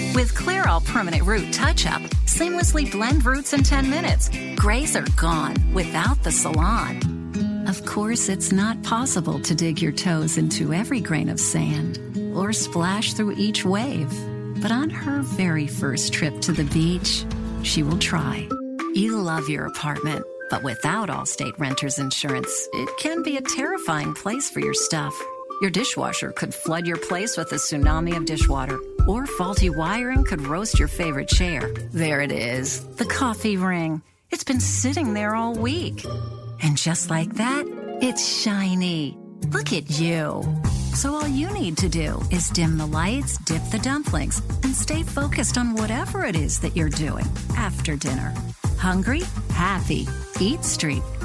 With Clairol Permanent Root Touch-Up, seamlessly blend roots in 10 minutes. Grays are gone without the salon. Of course, it's not possible to dig your toes into every grain of sand or splash through each wave. But on her very first trip to the beach, she will try. You love your apartment, but without Allstate Renters Insurance, it can be a terrifying place for your stuff. Your dishwasher could flood your place with a tsunami of dishwater, or faulty wiring could roast your favorite chair. There it is, the coffee ring. It's been sitting there all week. And just like that, it's shiny. Look at you. So all you need to do is dim the lights, dip the dumplings, and stay focused on whatever it is that you're doing after dinner. Hungry? Happy. Eat Street.